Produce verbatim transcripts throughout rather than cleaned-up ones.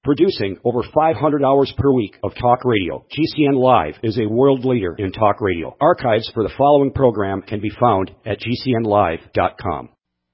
Producing over five hundred hours per week of talk radio, G C N Live is a world leader in talk radio. Archives for the following program can be found at G C N live dot com.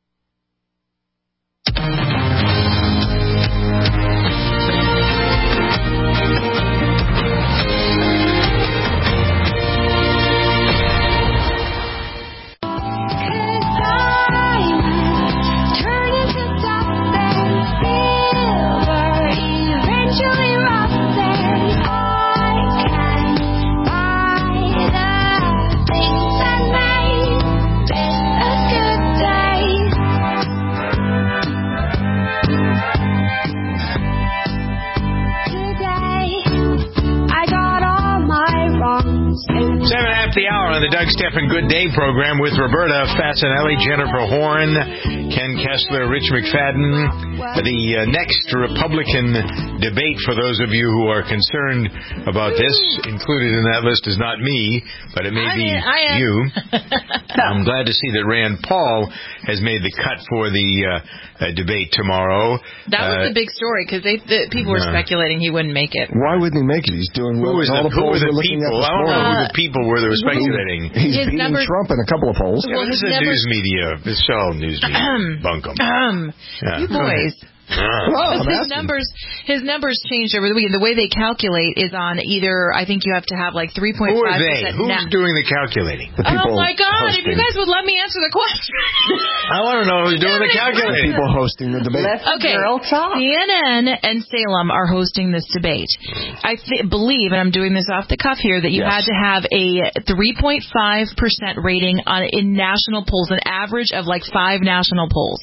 Seven after the hour on the Doug Stephan Good Day program with Roberta Fascinelli, Jennifer Horn, Ken Kessler, Rich McFadden. The uh, next Republican debate, for those of you who are concerned about this, included in that list is not me, but it may I be mean, I am. you. I'm glad to see that Rand Paul has made the cut for the uh, uh, debate tomorrow. That was uh, the big story, because they the, people were uh, speculating he wouldn't make it. Why wouldn't he make it? He's doing well. Who was all the, the who polls were the we're looking people? at this I don't know morning. who the people were that were speculating. He's His beating numbers- Trump in a couple of polls. Yeah, Well, this his is a numbers- news media. This is all news media. Bunkum. Um, Yeah. you boys. Uh, Well, I'm his asking. numbers, his numbers changed over the weekend. The way they calculate is on either. I think you have to have like three point who five are they? percent. Who's Na- doing the calculating? The people oh my God! hosting. If you guys would let me answer the question. I want to know who's doing the The calculating. people hosting the debate. Okay, C N N and Salem are hosting this debate. I th- believe, and I'm doing this off the cuff here, that you Yes. had to have a three point five percent rating on in national polls, an average of like five national polls,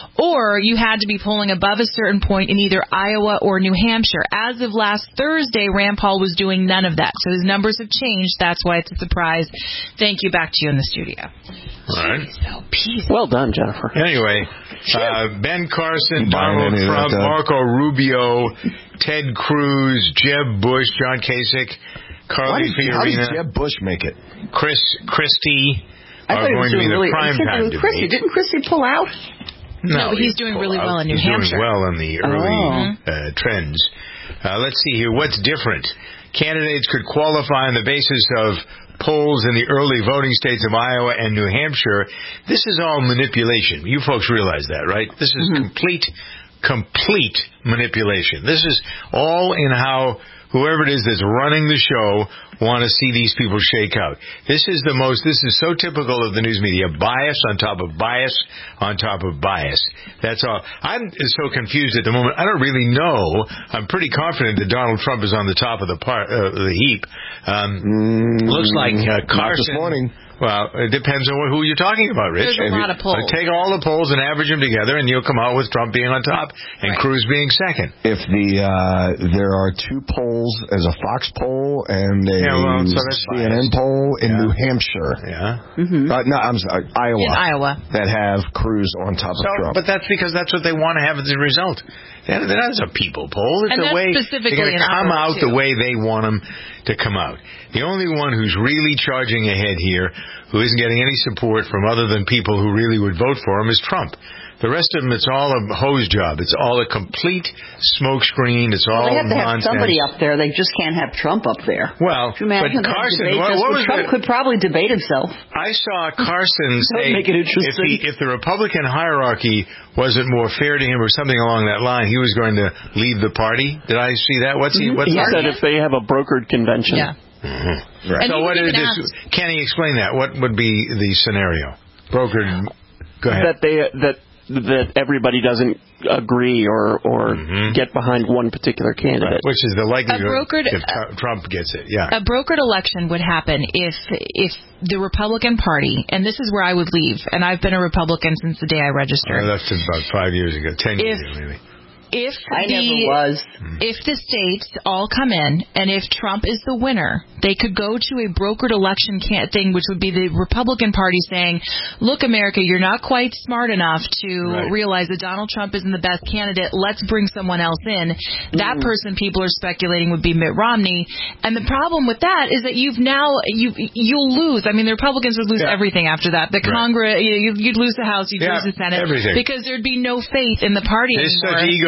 or you had to be polling above a certain point in either Iowa or New Hampshire. As of last Thursday, Rand Paul was doing none of that, so his numbers have changed. That's why it's a surprise. Thank you. Back to you in the studio. All right. So peaceful. Well done, Jennifer. Anyway, uh, Ben Carson, Buying Donald any of that, Trump, Doug? Marco Rubio, Ted Cruz, Jeb Bush, John Kasich, How Carly did, how did Fiorina, Jeb Bush make it? Chris Christie I are thought he going was to be doing the really. prime except time for Christie. debate. Didn't Christie pull out? No, but he's he doing pulled really out. well in New he's Hampshire. doing well in the early Oh. uh, trends. Uh, let's see here. What's different? Candidates could qualify on the basis of polls in the early voting states of Iowa and New Hampshire. This is all manipulation. You folks realize that, right? This is Mm-hmm. complete, complete manipulation. This is all in how whoever it is that's running the show want to see these people shake out. This is the most, this is so typical of the news media. Bias on top of bias on top of bias. That's all. I'm so confused at the moment. I don't really know. I'm pretty confident that Donald Trump is on the top of the par, uh, the heap. Um, Mm, looks like uh, not Carson. this morning. Well, it depends on who you're talking about, Rich. There's a lot of polls. Uh, take all the polls and average them together, and you'll come out with Trump being on top and Right. Cruz being second. If the uh, there are two polls, as a Fox poll and a Yeah, well, so that's C N N biased. poll in Yeah. New Hampshire. Yeah. Mm-hmm. Uh, no, I'm sorry, Iowa. In Iowa. That have Cruz on top So, of Trump. but that's because that's what they want to have as a result. That, that is a people poll. It's And a that's way specifically they're going in to come Iowa, out the too. way they want them to come out. The only one who's really charging ahead here, who isn't getting any support from other than people who really would vote for him, is Trump. The rest of them, it's all a hose job. It's all a complete smokescreen. It's all Well, they have to have nonsense. somebody up there. They just can't have Trump up there. Well, Could you imagine but that Carson, debate what, just what where was Trump the, could probably debate himself. I saw Carson say make it if, interesting. he, if the Republican hierarchy wasn't more fair to him or something along that line, he was going to leave the party. Did I see that? What's he? What's He that? said if they have a brokered convention. Yeah. Mm-hmm. Right. And So he what even is asked- this? Can he explain that? What would be the scenario? Brokered. Go ahead. That they that that everybody doesn't agree or or Mhm. get behind one particular candidate. Which is the likelihood A brokered- if Tr- Trump gets it? Yeah. A brokered election would happen if if the Republican Party, and this is where I would leave, and I've been a Republican since the day I I registered. left it about five years ago, ten years If- ago, maybe. If I the never was. if the states all come in, and if Trump is the winner, they could go to a brokered election can- thing, which would be the Republican Party saying, look, America, you're not quite smart enough to Right. realize that Donald Trump isn't the best candidate. Let's bring someone else in. That person, people are speculating, would be Mitt Romney. And the problem with that is that you've now, you, you'll lose. I mean, the Republicans would lose Yeah. everything after that. The Right. Congress, you- you'd lose the House, you'd Yeah, lose the Senate. everything. Because there'd be no faith in the party There's anymore. such ego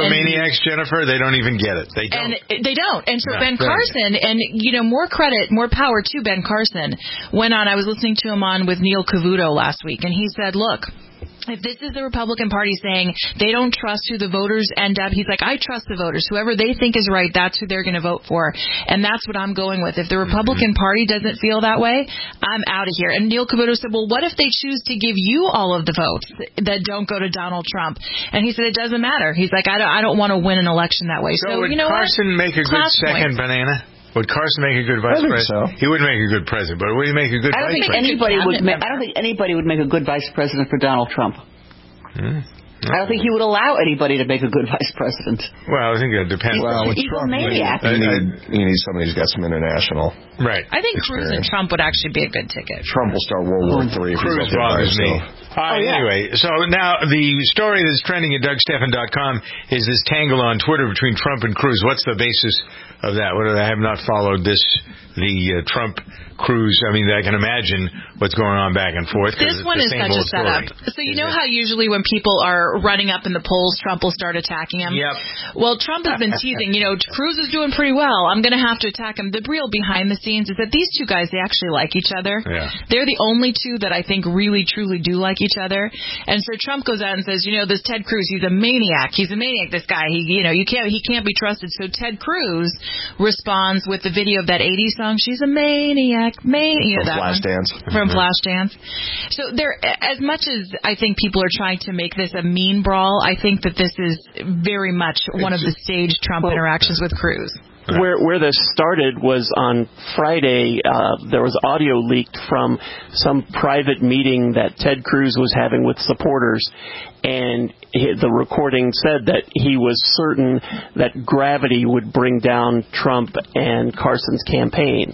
maniacs, Jennifer, they don't even get it. They don't. And they don't. And so No, Ben right. Carson, and, you know, more credit, more power to Ben Carson, went on. I was listening to him on with Neil Cavuto last week, and he said, look, if this is the Republican Party saying they don't trust who the voters end up, he's like, I trust the voters. Whoever they think is right, that's who they're going to vote for. And that's what I'm going with. If the Republican mm-hmm. Party doesn't feel that way, I'm out of here. And Neil Cavuto said, well, what if they choose to give you all of the votes that don't go to Donald Trump? And he said, it doesn't matter. He's like, I don't, I don't want to win an election that way. So, So, would you know Carson what? make a Class good second points. banana? Would Carson make a good vice I think president? so. He wouldn't make a good president, but would he make a good I don't vice think president? anybody would. cabinet Ma- I don't think anybody would make a good vice president for Donald Trump. Hmm. I don't think he would allow anybody to make a good vice president. Well, I think that depends. Well, with He's a Trump, maniac. You need, you need somebody who's got some international. Right. I think Cruz and Experience. Trump would actually be a good ticket. Trump will start World War Three. if he's Cruz up there by bothers me. himself. Uh, Oh, yeah. Anyway, so now the story that's trending at Doug Stephan dot com is this tangle on Twitter between Trump and Cruz. What's the basis of that? What, I have not followed this, the uh, Trump Cruz. I mean, I can imagine what's going on back and forth. This one is such a setup. So you know how usually when people are running up in the polls, Trump will start attacking him? Yep. Well, Trump has been teasing, you know, Cruz is doing pretty well. I'm going to have to attack him. The real behind the scenes is that these two guys, they actually like each other. Yeah. They're the only two that I think really, truly do like each other. And so Trump goes out and says, you know, this Ted Cruz, he's a maniac. He's a maniac, this guy. He, you know, you can't, he can't be trusted. So Ted Cruz responds with the video of that eighties song, She's a Maniac, Maniac. You know, From that one. Flashdance. From Flashdance. So there, as much as I think people are trying to make this a mean brawl, I think that this is very much one of the staged Trump Well, interactions with Cruz. Where where this started was on Friday. Uh, there was audio leaked from some private meeting that Ted Cruz was having with supporters, and he, the recording said that he was certain that gravity would bring down Trump and Carson's campaigns.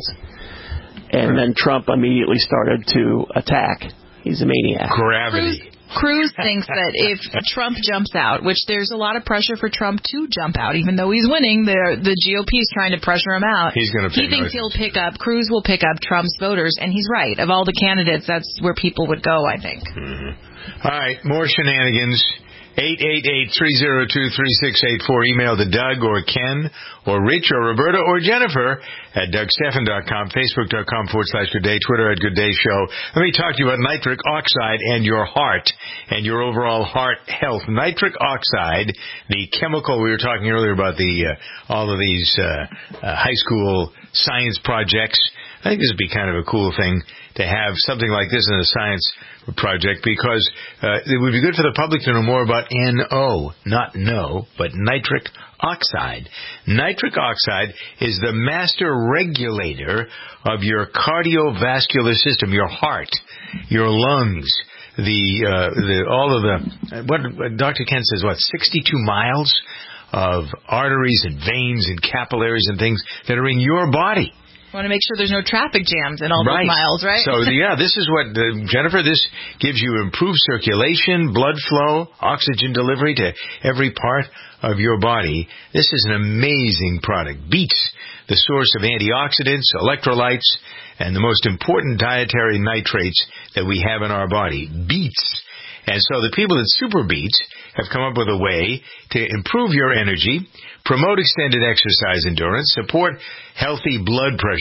And then Trump immediately started to attack. He's a maniac. Gravity. Cruz, Cruz thinks that if Trump jumps out, which there's a lot of pressure for Trump to jump out, even though he's winning, the the G O P is trying to pressure him out. He's going to. He thinks he'll pick up. Cruz will pick up Trump's voters, and he's right. Of all the candidates, that's where people would go, I think. Mm-hmm. All right, more shenanigans. eight eight eight, three oh two, three six eight four. Email to Doug or Ken or Rich or Roberta or Jennifer at Doug Stephan dot com, Facebook.com forward slash Good Day, Twitter at Good Day Show. Let me talk to you about nitric oxide and your heart and your overall heart health. Nitric oxide, the chemical we were talking earlier about, the uh, all of these uh, uh, high school science projects. I think this would be kind of a cool thing to have something like this in a science project, because uh, it would be good for the public to know more about N O, not no, but nitric oxide. Nitric oxide is the master regulator of your cardiovascular system, your heart, your lungs, the, uh, the all of the, what Doctor Ken says, what, sixty-two miles of arteries and veins and capillaries and things that are in your body. Want to make sure there's no traffic jams in all right. those miles, right? So, yeah, this is what, uh, Jennifer, this gives you improved circulation, blood flow, oxygen delivery to every part of your body. This is an amazing product. Beets, the source of antioxidants, electrolytes, and the most important dietary nitrates that we have in our body. Beets. And so the people at Super Beets have come up with a way to improve your energy, promote extended exercise endurance, support healthy blood pressure.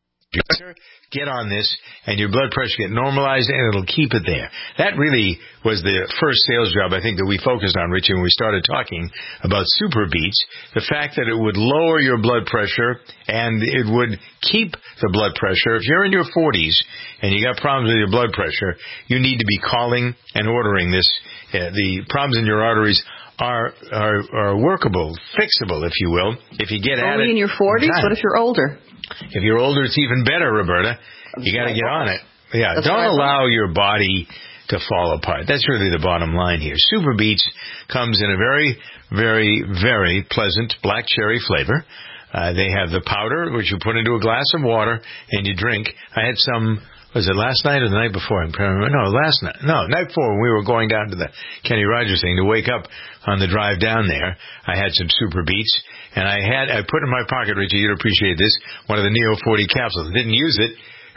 Get on this, and your blood pressure get normalized, and it'll keep it there. That really was the first sales job, I think, that we focused on, Richie, when we started talking about Super Beets. The fact that it would lower your blood pressure, and it would keep the blood pressure. If you're in your forties and you got problems with your blood pressure, you need to be calling and ordering this. Uh, the problems in your arteries are, are are workable, fixable, if you will, if you get at it. Only in your forties? What if you're older? If you're older, it's even better, Roberta. You got to get on it. Yeah, That's don't right. allow your body to fall apart. That's really the bottom line here. Super Beets comes in a very, very, very pleasant black cherry flavor. Uh, they have the powder, which you put into a glass of water and you drink. I had some, was it last night or the night before? I'm trying to remember. No, last night. No, night before when we were going down to the Kenny Rogers thing to wake up on the drive down there. I had some Super Beets, and I had, I put in my pocket, Richie, you'd appreciate this, one of the Neo forty capsules. I didn't use it.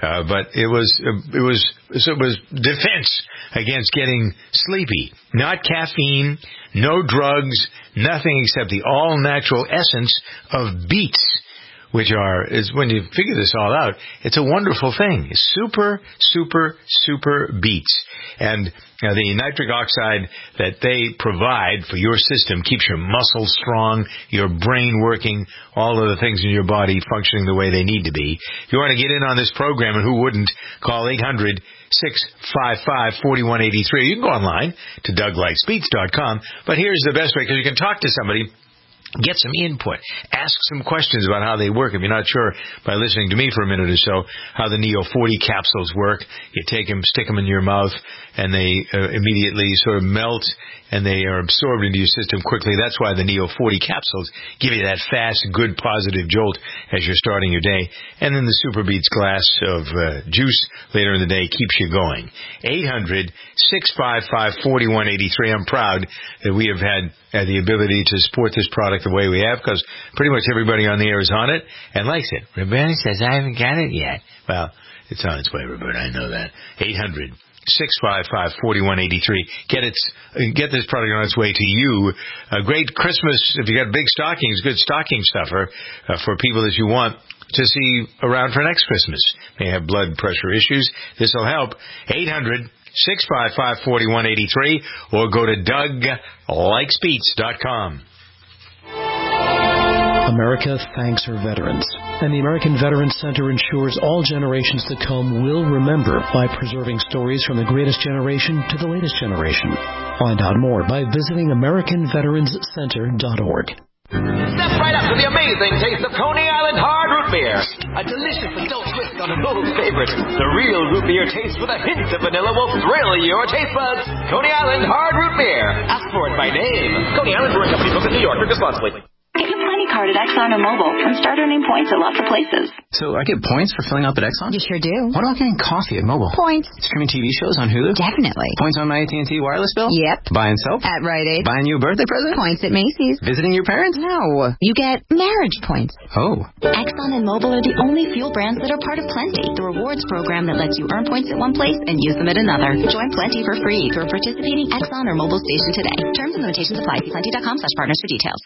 Uh, but it was, uh, it was, it was defense against getting sleepy. Not caffeine, no drugs, nothing except the all-natural essence of beets, which are, is when you figure this all out, it's a wonderful thing. Super, super, super beets. And uh, the nitric oxide that they provide for your system keeps your muscles strong, your brain working, all of the things in your body functioning the way they need to be. If you want to get in on this program, and who wouldn't, call eight hundred, six five five, four one eight three. You can go online to doug likes beets dot com. But here's the best way, because you can talk to somebody. Get some input. Ask some questions about how they work. If you're not sure, by listening to me for a minute or so, how the Neo forty capsules work, you take them, stick them in your mouth, and they uh, immediately sort of melt, and they are absorbed into your system quickly. That's why the Neo forty capsules give you that fast, good, positive jolt as you're starting your day. And then the Super Beets glass of uh, juice later in the day keeps you going. eight hundred, six five five, four one eight three. I'm proud that we have had uh, the ability to support this product the way we have, because pretty much everybody on the air is on it and likes it. Roberta says, I haven't got it yet. Well, it's on its way, Roberta. I know that. eight hundred, six five five, four one eight three. Get it, get this product on its way to you. A great Christmas, if you got big stockings, good stocking stuffer uh, for people that you want to see around for next Christmas. They have blood pressure issues. This will help. eight hundred, six five five, four one eight three, or go to doug likes beets dot com. America thanks her veterans, and the American Veterans Center ensures all generations to come will remember by preserving stories from the greatest generation to the latest generation. Find out more by visiting american veterans center dot org. Step right up to the amazing taste of Coney Island Hard Root Beer. A delicious adult twist on an old favorite. The real root beer taste with a hint of vanilla will thrill your taste buds. Coney Island Hard Root Beer. Ask for it by name. Coney Island Brewing Company, Brooklyn, New York. Drink responsibly. Get your Plenty card at Exxon or Mobil and start earning points at lots of places. So I get points for filling up at Exxon? You sure do. What about getting coffee at Mobil? Points. Streaming T V shows on Hulu? Definitely. Points on my A T and T wireless bill? Yep. Buying soap? At Rite Aid. Buying you a birthday present? Points at Macy's. Visiting your parents? No. You get marriage points. Oh. Exxon and Mobil are the only fuel brands that are part of Plenty, the rewards program that lets you earn points at one place and use them at another. Join Plenty for free through a participating Exxon or Mobil station today. Terms and limitations apply. See plenty dot com slash partners for details.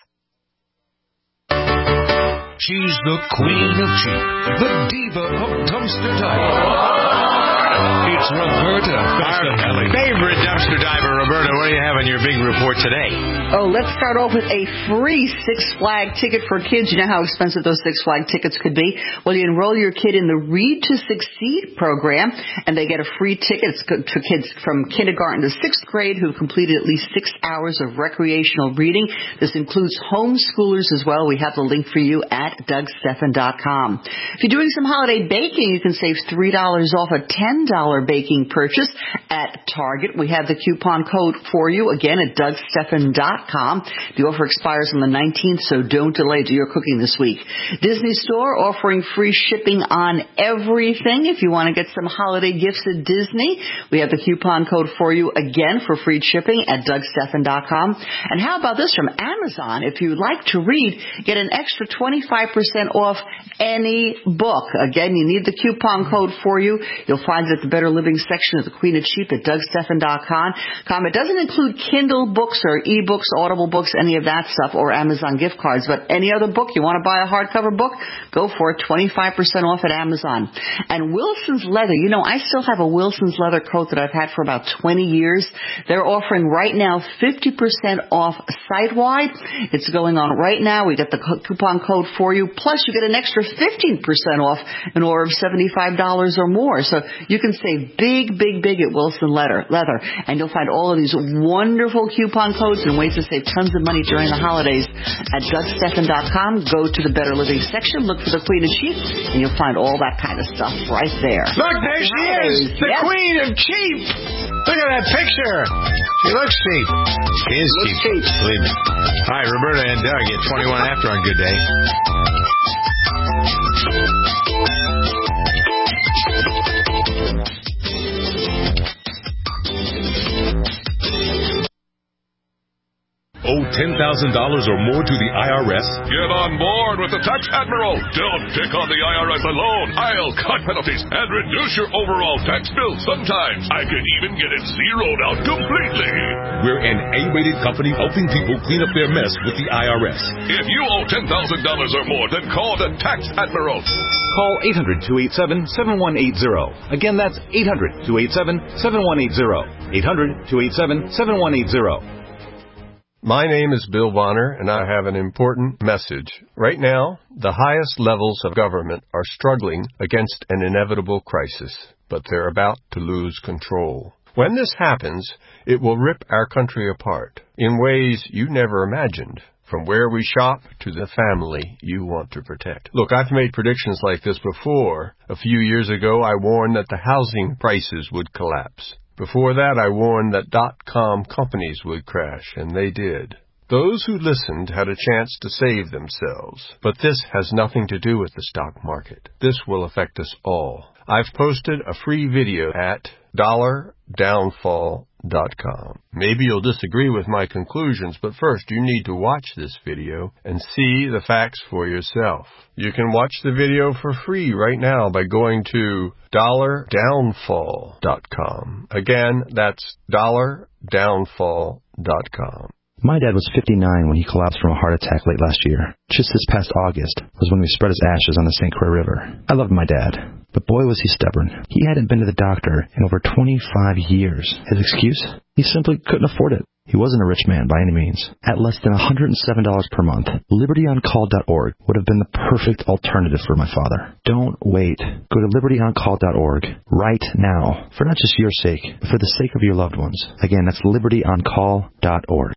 She's the queen of cheap, the diva of dumpster diving. It's Roberta Festinelli. Our favorite dumpster diver, Roberta. What do you have on your big report today? Oh, let's start off with a free Six Flag ticket for kids. You know how expensive those Six Flag tickets could be? Well, you enroll your kid in the Read to Succeed program, and they get a free ticket. It's good for kids from kindergarten to sixth grade who completed at least six hours of recreational reading. This includes homeschoolers as well. We have the link for you at doug stephan dot com. If you're doing some holiday baking, you can save three dollars off a ten dollars baking purchase at Target. We have the coupon code for you, again, at doug stephan dot com. The offer expires on the nineteenth, so don't delay. Do your cooking this week. Disney Store offering free shipping on everything. If you want to get some holiday gifts at Disney, we have the coupon code for you, again, for free shipping at doug stephan dot com. And how about this from Amazon? If you like to read, get an extra twenty-five percent off any book. Again, you need the coupon code for you. You'll find it at the Better Living section of the Queen of Cheap at doug stephan dot com. It doesn't include Kindle books or e-books, Audible books, any of that stuff, or Amazon gift cards. But any other book, you want to buy a hardcover book, go for it, twenty-five percent off at Amazon. And Wilson's Leather. You know, I still have a Wilson's Leather coat that I've had for about twenty years. They're offering right now fifty percent off site-wide. It's going on right now. We got the coupon code for you. Plus, you get an extra fifteen percent off an order of seventy-five dollars or more. So you can save big, big, big at Wilson Leather. Leather. And you'll find all of these wonderful coupon codes and ways to save tons of money during the holidays at doug stephan dot com. Go to the Better Living section, look for the Queen of Cheap, and you'll find all that kind of stuff right there. Look, there she is, the yes. Queen of Cheap. Look at that picture. She looks cheap. She is cheap. cheap. Believe me. All right, Roberta and Doug at twenty-one after on Good Day. Oh, ten thousand dollars or more to the I R S? Get on board with the Tax Admiral. Don't pick on the I R S alone. I'll cut penalties and reduce your overall tax bill. Sometimes I can even get it zeroed out completely. We're an A-rated company helping people clean up their mess with the I R S. If you owe ten thousand dollars or more, then call the Tax Admiral. Call eight hundred, two eight seven, seven one eight zero. Again, that's eight hundred, two eight seven, seven one eight zero. eight hundred, two eight seven, seven one eight zero. My name is Bill Bonner, and I have an important message. Right now, the highest levels of government are struggling against an inevitable crisis, but they're about to lose control. When this happens, it will rip our country apart in ways you never imagined, from where we shop to the family you want to protect. Look, I've made predictions like this before. A few years ago, I warned that the housing prices would collapse. Before that, I warned that dot-com companies would crash, and they did. Those who listened had a chance to save themselves. But this has nothing to do with the stock market. This will affect us all. I've posted a free video at dollar downfall dot com. Maybe you'll disagree with my conclusions, but first you need to watch this video and see the facts for yourself. You can watch the video for free right now by going to dollar downfall dot com. Again, that's dollar downfall dot com. My dad was fifty-nine when he collapsed from a heart attack late last year. Just this past August was when we spread his ashes on the Saint Croix River. I loved my dad, but boy was he stubborn. He hadn't been to the doctor in over twenty-five years. His excuse? He simply couldn't afford it. He wasn't a rich man by any means. At less than one hundred seven dollars per month, liberty on call dot org would have been the perfect alternative for my father. Don't wait. Go to liberty on call dot org right now, for not just your sake, but for the sake of your loved ones. Again, that's liberty on call dot org.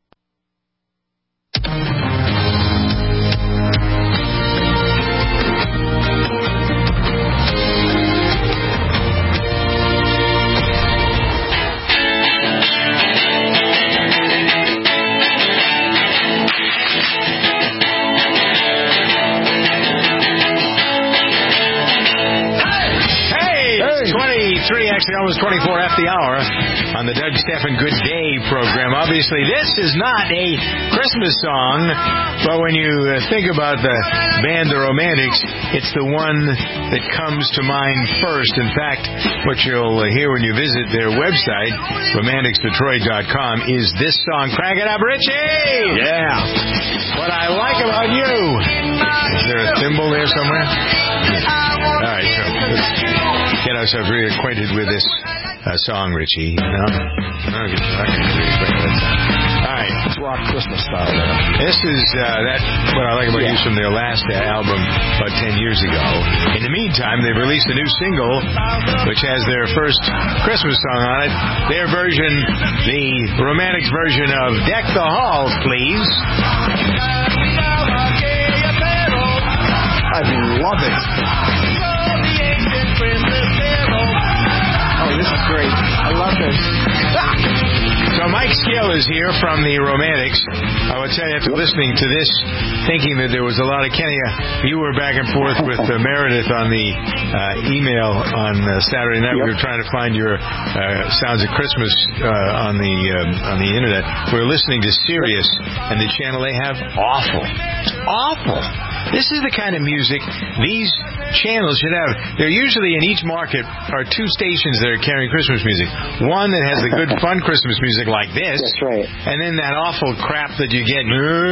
Actually, almost twenty-four after the hour on the Doug Stephan Good Day program. Obviously, this is not a Christmas song, but when you uh, think about the band The Romantics, it's the one that comes to mind first. In fact, what you'll uh, hear when you visit their website, romantics detroit dot com, is this song. Crank it up, Richie! Yeah. What I like about you. Is there a thimble there somewhere? All right, so let's get ourselves reacquainted with this uh, song, Richie. No? No, okay. All right. It's rock Christmas style there. This is uh, that what I like about yeah. you from their last uh, album about ten years ago. In the meantime, they've released a new single, which has their first Christmas song on it. Their version, the Romantics version of Deck the Halls, Please. I love it. Oh, this is great. I love this. So Mike Skill is here from the Romantics. I would tell you, after listening to this, thinking that there was a lot of Kenny, uh, you were back and forth with uh, Meredith on the uh, email on uh, Saturday night. Yep. We were trying to find your uh, Sounds of Christmas uh, on the uh, on the internet. We were listening to Sirius, and the channel they have, awful. It's awful. This is the kind of music these channels should have. They're usually in each market are two stations that are carrying Christmas music. One that has the good, fun Christmas music like this. That's right. And then that awful crap that you get.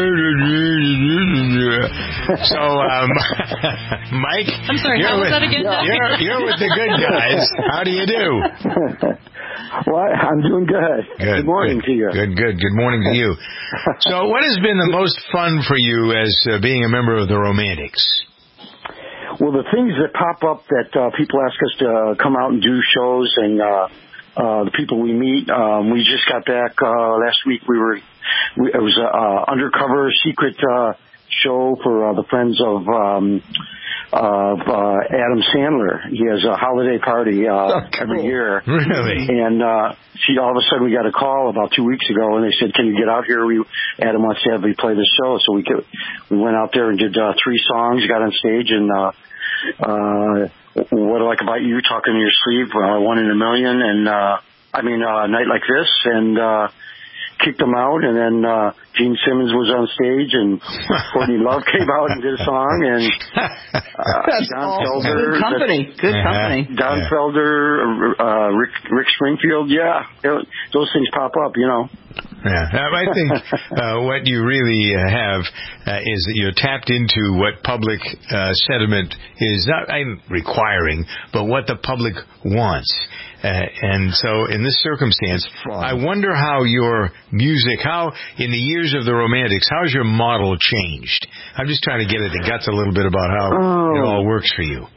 So, um, Mike. I'm sorry, how was that again? You're, you're with the good guys. How do you do? Well, I'm doing good. Good, good morning good, to you. Good, good. Good morning to you. So what has been the most fun for you as uh, being a member of the Romantics? Well, the things that pop up that uh, people ask us to uh, come out and do shows, and uh, uh, the people we meet. Um, we just got back uh, last week. We were we, it was an uh, undercover secret uh, show for uh, the friends of um, of uh, Adam Sandler. He has a holiday party uh, oh, cool. every year. Really? And uh, she all of a sudden we got a call about two weeks ago, and they said, "Can you get out here? We Adam wants to have me play the show." So we could, we went out there and did uh, three songs, got on stage, and uh, uh, What I Like About You, Talking in Your Sleep, uh, One in a Million, and uh, I mean uh, Night Like This, and uh, kicked them out, and then uh, Gene Simmons was on stage, and Courtney Love came out and did a song, and uh, Don Felder. Good company. Good company. Don yeah. Felder, uh, Rick, Rick Springfield. Yeah, those things pop up, you know. Yeah, I think uh, what you really have uh, is that you're tapped into what public uh, sentiment is not I'm requiring, but what the public wants. Uh, and so in this circumstance, I wonder how your music, how in the years of the Romantics, how has your model changed? I'm just trying to get at the guts a little bit about how oh. it all works for you.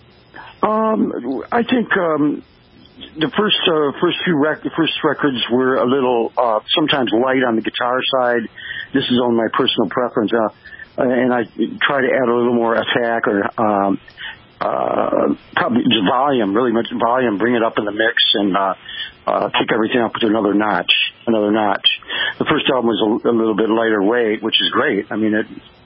Um, I think... Um, The first uh, first few rec- first records were a little uh, sometimes light on the guitar side. This is on my personal preference, uh, and I try to add a little more attack or um, uh, probably just volume, really much volume. Bring it up in the mix and uh, uh, kick everything up to another notch, another notch. The first album was a, a little bit lighter weight, which is great. I mean it.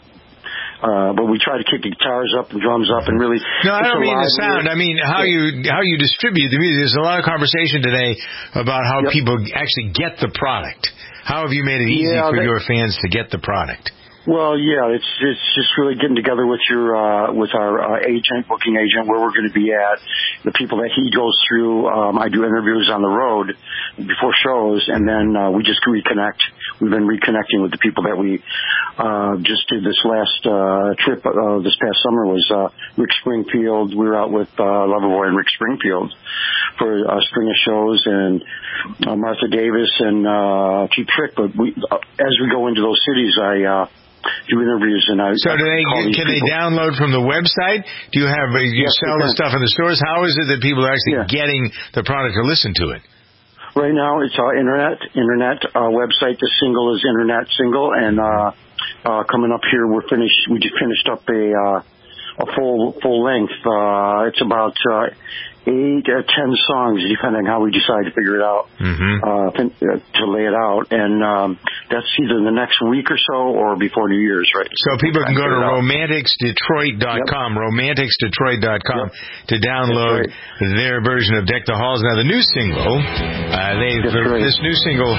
Uh, but we try to kick the guitars up and drums up and really... No, I don't mean the sound. I mean how you how you distribute the music. There's a lot of conversation today about how yep. people actually get the product. How have you made it easy yeah, for they, your fans to get the product? Well, yeah, it's it's just really getting together with your uh, with our uh, agent, booking agent, where we're going to be at, the people that he goes through. Um, I do interviews on the road before shows, and then uh, we just reconnect. We've been reconnecting with the people that we uh, just did this last uh, trip. Uh, this past summer was uh, Rick Springfield. We were out with uh, Loverboy and Rick Springfield for a string of shows, and uh, Martha Davis and uh, Cheap Trick. But we, uh, as we go into those cities, I. Uh, do interviews and I so do they can they people. download from the website? Do you have you yes, sell the stuff in the stores? How is it that people are actually yeah. getting the product to listen to it? Right now it's our internet internet uh, website. The single is internet single, and uh, uh, coming up here we're finished. We just finished up a uh, a full full length. Uh, it's about uh, eight or ten songs, depending on how we decide to figure it out, mm-hmm. uh, to lay it out. And um, that's either the next week or so or before New Year's, right? So people can go to romantics detroit dot com, yep. romantics detroit dot com yep. to download right. their version of Deck the Halls. Now, the new single, uh, they right. this new single,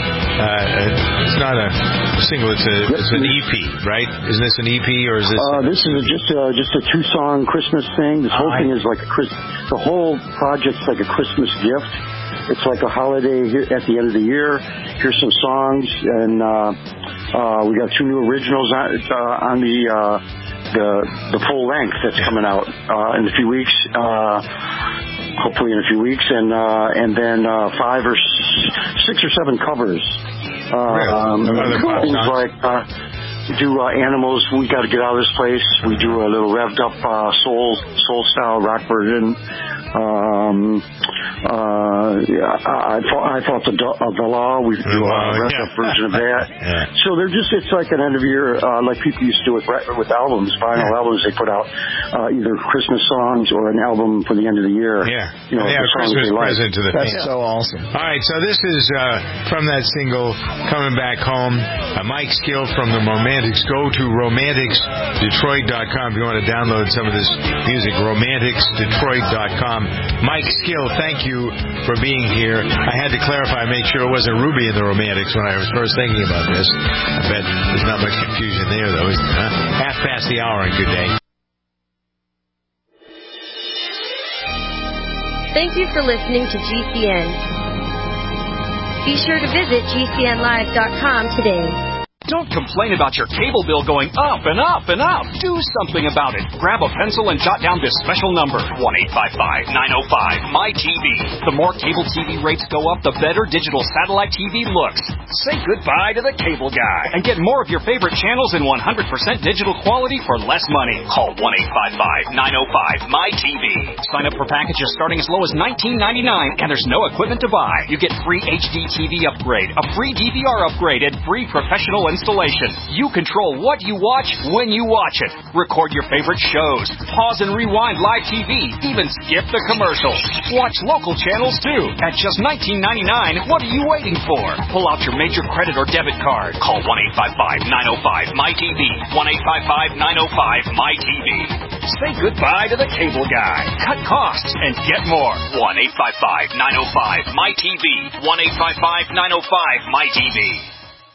uh, it's not a single, it's, a, it's an E P, right? Isn't this an E P or is this? Uh, this is a, just a, just a two-song Christmas thing. This whole uh, thing is like a Chris. The whole project's like a Christmas gift. It's like a holiday here at the end of the year. Here's some songs, and uh, uh, we got two new originals on, uh, on the uh, the the full length that's coming out uh, in a few weeks. Uh, hopefully in a few weeks, and uh, and then uh, five or s- six or seven covers. Um, things like. Uh, We do uh, Animals, We Got to Get Out of This Place. We do a little revved up uh, soul soul style rock version. Um, uh, yeah, I, I thought I thought the of the law. We do a revved yeah. up version of that. yeah. So they're just it's like an end of year, uh, like people used to do with with albums, vinyl yeah. albums. They put out uh, either Christmas songs or an album for the end of the year. Yeah, you know, yeah, the songs Christmas they like. present to the That's fans. so awesome. All right, so this is uh, from that single, Coming Back Home. Uh, Mike Skill from the Romantics. Go to romantics detroit dot com if you want to download some of this music. romantics detroit dot com. Mike Skill, thank you for being here. I had to clarify, make sure it wasn't Ruby in the Romantics when I was first thinking about this. I bet there's not much confusion there, though, is there? Huh? Half past the hour, and good day. Thank you for listening to G C N. Be sure to visit G C N live dot com today. Don't complain about your cable bill going up and up and up. Do something about it. Grab a pencil and jot down this special number, one eight five five, nine oh five, M Y T V. The more cable T V rates go up, the better digital satellite T V looks. Say goodbye to the cable guy and get more of your favorite channels in one hundred percent digital quality for less money. Call one eight five five, nine oh five, M Y T V. Sign up for packages starting as low as nineteen ninety-nine, and there's no equipment to buy. You get free H D T V upgrade, a free D V R upgrade, and free professional installation. You control what you watch when you watch it. Record your favorite shows. Pause and rewind live T V. Even skip the commercials. Watch local channels too. At just nineteen ninety-nine, what are you waiting for? Pull out your major credit or debit card. Call one eight five five, nine oh five, M Y T V. one eight five five, nine oh five, M Y T V. Say goodbye to the cable guy. Cut costs and get more. one eight five five, nine oh five, M Y T V. one eight five five, nine oh five, M Y T V.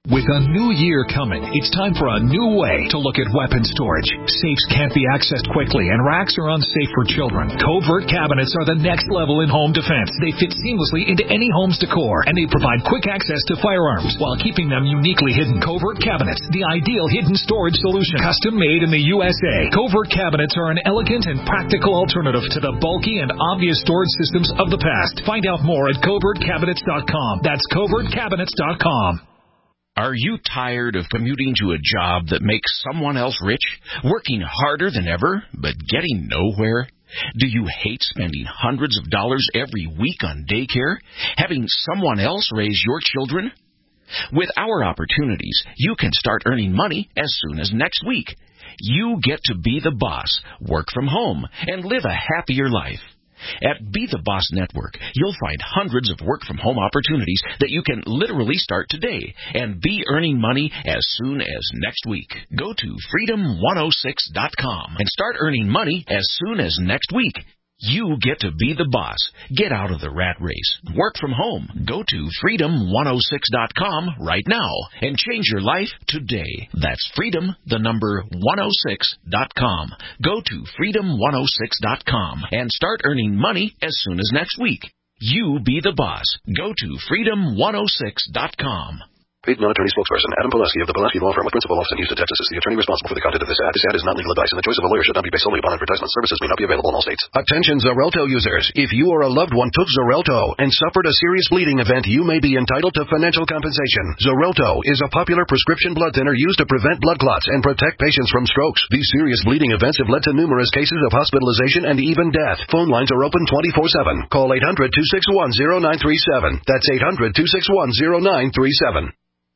With a new year coming, it's time for a new way to look at weapon storage. Safes can't be accessed quickly, and racks are unsafe for children. Covert cabinets are the next level in home defense. They fit seamlessly into any home's decor, and they provide quick access to firearms while keeping them uniquely hidden. Covert cabinets, the ideal hidden storage solution. Custom made in the U S A. Covert cabinets are an elegant and practical alternative to the bulky and obvious storage systems of the past. Find out more at covert cabinets dot com. That's covert cabinets dot com. Are you tired of commuting to a job that makes someone else rich? Working harder than ever, but getting nowhere? Do you hate spending hundreds of dollars every week on daycare? Having someone else raise your children? With our opportunities, you can start earning money as soon as next week. You get to be the boss, work from home, and live a happier life. At Be the Boss Network, you'll find hundreds of work-from-home opportunities that you can literally start today and be earning money as soon as next week. Go to freedom one oh six dot com and start earning money as soon as next week. You get to be the boss. Get out of the rat race. Work from home. Go to freedom one oh six dot com right now and change your life today. That's freedom, the number one oh six dot com. Go to freedom one oh six dot com and start earning money as soon as next week. You be the boss. Go to freedom one oh six dot com. Paid non-attorney spokesperson Adam Pulaski of the Pulaski Law Firm with principal office in Houston, Texas is the attorney responsible for the content of this ad. This ad is not legal advice, and the choice of a lawyer should not be based solely upon advertisement. Services may not be available in all states. Attention Xarelto users. If you or a loved one took Xarelto and suffered a serious bleeding event, you may be entitled to financial compensation. Xarelto is a popular prescription blood thinner used to prevent blood clots and protect patients from strokes. These serious bleeding events have led to numerous cases of hospitalization and even death. Phone lines are open twenty-four seven. Call eight hundred two six one oh nine three seven. That's eight hundred two six one oh nine three seven.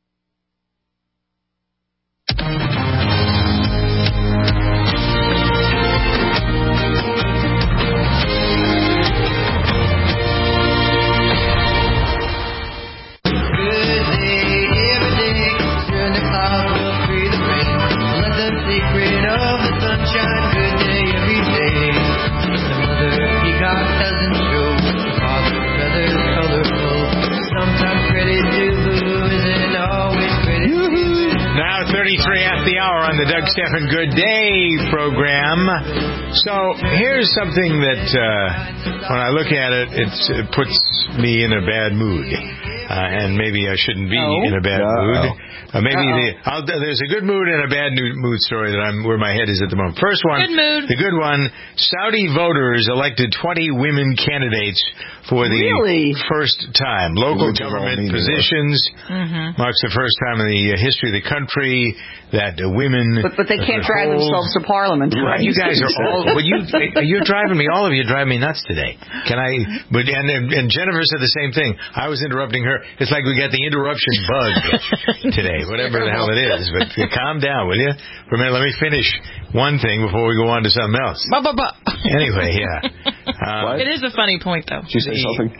thirty-three after the hour on the Doug Stephan Good Day program. So here's something that uh, when I look at it, it's, it puts me in a bad mood. Uh, and maybe I shouldn't be oh. in a bad Uh-oh. mood. Uh, maybe the, I'll, there's a good mood and a bad mood story that I'm where my head is at the moment. First one, good mood. The good one, Saudi voters elected twenty women candidates for the really? first time. Local government positions mm-hmm. marks the first time in the history of the country that uh, women... But, but they can't drive hold. themselves to Parliament. Right. You guys are all... Well, you, you're driving me, all of you drive me nuts today. Can I... But and, and Jennifer said the same thing. I was interrupting her. It's like we got the interruption bug today, whatever the hell it is. But calm down, will you? For a minute, let me finish one thing before we go on to something else. Bah, bah, bah. Anyway, yeah. Um, it is a funny point, though. Did you say something?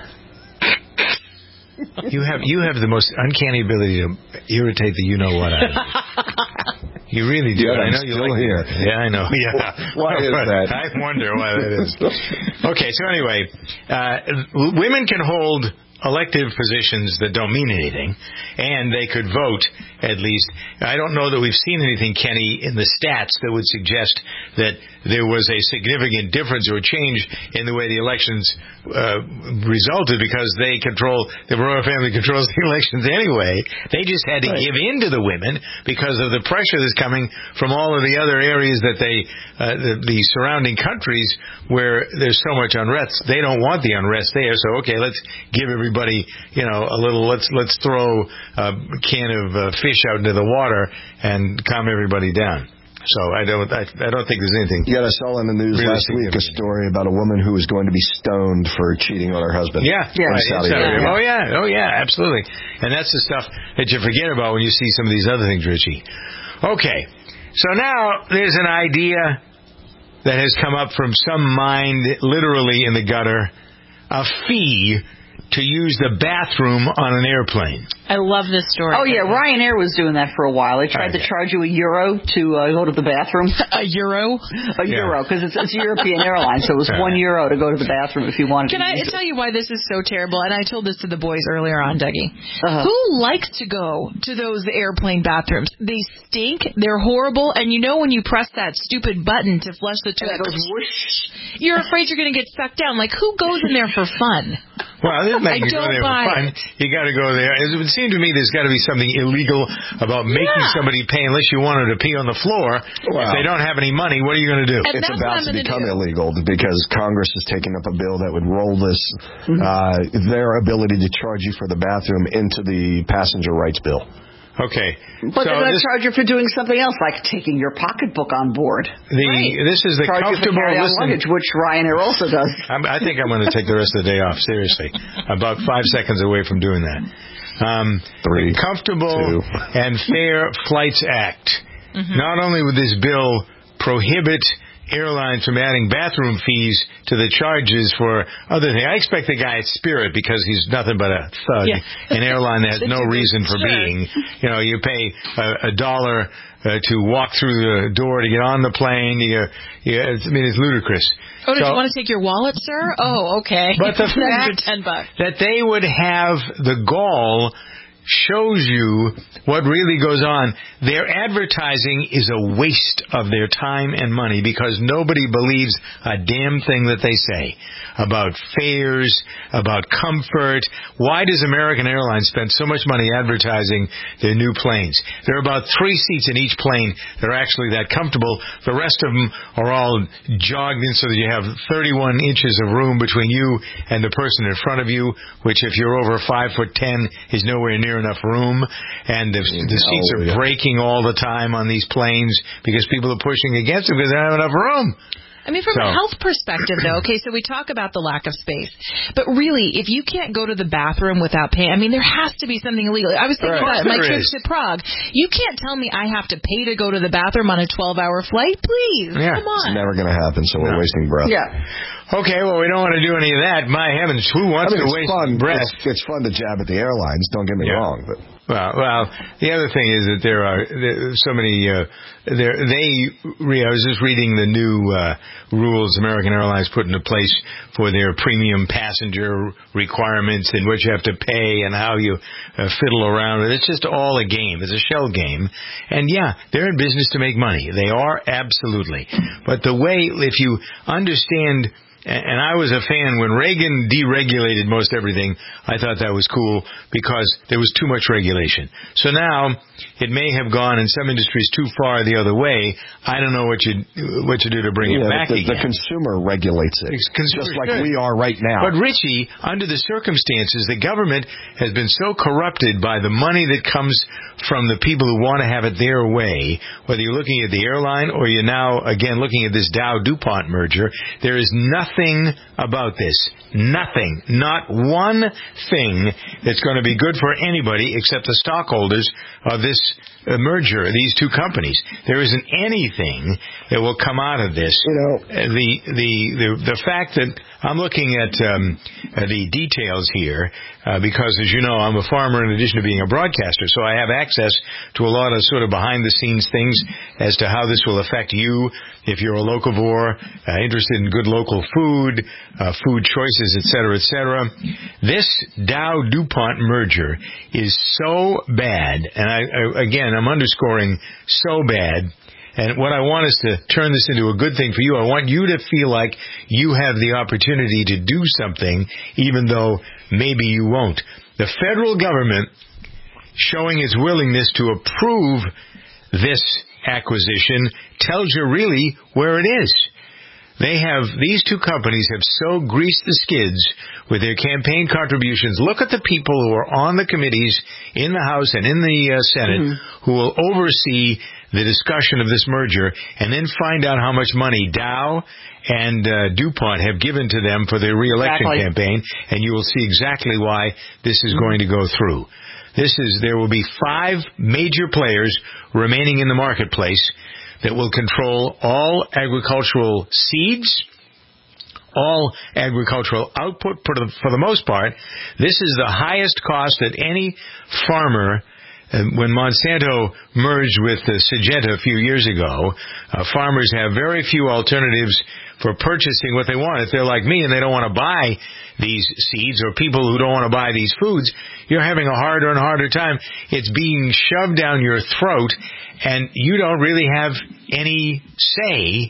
You have you have the most uncanny ability to irritate the you-know-what out of me. You really do. Yeah, I I'm know you still like here. It. Yeah, I know. Yeah. Why is that? I wonder why that is. Okay, so anyway, uh, women can hold elective positions that don't mean anything, and they could vote at least. I don't know that we've seen anything, Kenny, in the stats that would suggest that there was a significant difference or change in the way the elections uh, resulted, because they control, the royal family controls the elections anyway. They just had to right. give in to the women because of the pressure that's coming from all of the other areas that they, uh, the, the surrounding countries where there's so much unrest. They don't want the unrest there, so okay, let's give everybody, you know, a little, let's let's throw a can of uh, fish out into the water and calm everybody down. So I don't, I, I don't think there's anything. Yeah, I saw in the news really last week a story about a woman who was going to be stoned for cheating on her husband. Yeah, yeah, right. Saudi Arabia. Oh yeah, oh yeah, absolutely. And that's the stuff that you forget about when you see some of these other things, Richie. Okay, so now there's an idea that has come up from some mind, literally in the gutter, a fee to use the bathroom on an airplane. I love this story. Oh, yeah, Ryanair was doing that for a while. They tried Okay. to charge you a euro to uh, go to the bathroom. A euro? A Yeah. euro, because it's, it's a European airline, so it was All one right. euro to go to the bathroom if you wanted Can to I use it. tell you why this is so terrible? And I told this to the boys earlier on, Dougie. Uh-huh. Who likes to go to those airplane bathrooms? They stink. They're horrible. And you know when you press that stupid button to flush the And it toilet, goes whoosh. you're afraid you're going to get sucked down. Like, who goes in there for fun? Well, this I makes you go don't there for buy fun. it. You got to go there. It would seem to me there's got to be something illegal about making Yeah. somebody pay unless you want them to pee on the floor. Wow. If they don't have any money, what are you going to do? And It's that's about what to I'm gonna become do. illegal because Congress is taking up a bill that would roll this, Mm-hmm. uh, their ability to charge you for the bathroom into the passenger rights bill. Okay. But so they're going to this, charge you for doing something else, like taking your pocketbook on board. the, this is the Charge you for comfortable carry-on listen. luggage, which Ryanair also does. I'm, I think I'm going to take the rest of the day off, seriously. About five seconds away from doing that. Um, Three, the Comfortable two. and Fair Flights Act. Mm-hmm. Not only would this bill prohibit airlines from adding bathroom fees to the charges for other things. I expect the guy at Spirit, because he's nothing but a thug, Yeah. an airline that has no reason for Sure. being. You know, you pay a, a dollar uh, to walk through the door to get on the plane. You, you, I mean, it's ludicrous. Oh, did So- you want to take your wallet, sir? Oh, okay. But the That's your fact ten bucks. that they would have the gall shows you what really goes on. Their advertising is a waste of their time and money because nobody believes a damn thing that they say about fares, about comfort. Why does American Airlines spend so much money advertising their new planes? There are about three seats in each plane that are actually that comfortable. The rest of them are all jogged in so that you have thirty-one inches of room between you and the person in front of you, which if you're over five foot ten is nowhere near enough room. And the, the seats are yeah. breaking all the time on these planes because people are pushing against them because they don't have enough room. I mean, from So- a health perspective, though, okay, so we talk about the lack of space. But really, if you can't go to the bathroom without paying, I mean, there has to be something illegal. I was thinking Right. about my There trip is. to Prague. You can't tell me I have to pay to go to the bathroom on a twelve-hour flight. Please, Yeah. come It's on. never going to happen, so we're No. wasting breath. Yeah. Okay, well, we don't want to do any of that. My heavens, who I wants mean, to it's waste fun. breath? It's, it's fun to jab at the airlines. Don't get me Yeah. wrong, but Well, well, the other thing is that there are there, so many. Uh, there, they. Re, I was just reading the new uh, rules American Airlines put into place for their premium passenger requirements and what you have to pay and how you uh, fiddle around. It's just all a game. It's a shell game. And yeah, they're in business to make money. They are absolutely. But the way, if you understand. And I was a fan when Reagan deregulated most everything. I thought that was cool because there was too much regulation. So now it may have gone in some industries too far the other way. I don't know what you what you do to bring yeah, it back the, the again. consumer regulates it, Consumers just like should. we are right now. But Richie, under the circumstances, the government has been so corrupted by the money that comes from the people who want to have it their way, whether you're looking at the airline or you're now, again, looking at this Dow-DuPont merger, there is nothing about this. Nothing. Not one thing that's going to be good for anybody except the stockholders of this uh, merger, these two companies. There isn't anything that will come out of this. You know, Uh, the, the, the, the fact that I'm looking at um, uh, the details here, uh, because as you know, I'm a farmer in addition to being a broadcaster, so I have access to a lot of sort of behind-the-scenes things as to how this will affect you if you're a locavore, uh, interested in good local food, uh, food choices, et cetera, et cetera. This Dow-DuPont merger is so bad, and I, I, again, I'm underscoring so bad. And what I want is to turn this into a good thing for you. I want you to feel like you have the opportunity to do something, even though maybe you won't. The federal government showing its willingness to approve this acquisition tells you really where it is. They have, these two companies have so greased the skids with their campaign contributions. Look at the people who are on the committees in the House and in the uh, Senate mm-hmm. who will oversee the discussion of this merger and then find out how much money Dow and uh, DuPont have given to them for their reelection exactly. campaign, and you will see exactly why this is going to go through. This is, there will be five major players remaining in the marketplace that will control all agricultural seeds, all agricultural output for the, for the most part. This is the highest cost that any farmer. And when Monsanto merged with uh, Syngenta a few years ago, uh, farmers have very few alternatives for purchasing what they want. If they're like me and they don't want to buy these seeds, or people who don't want to buy these foods, you're having a harder and harder time. It's being shoved down your throat, and you don't really have any say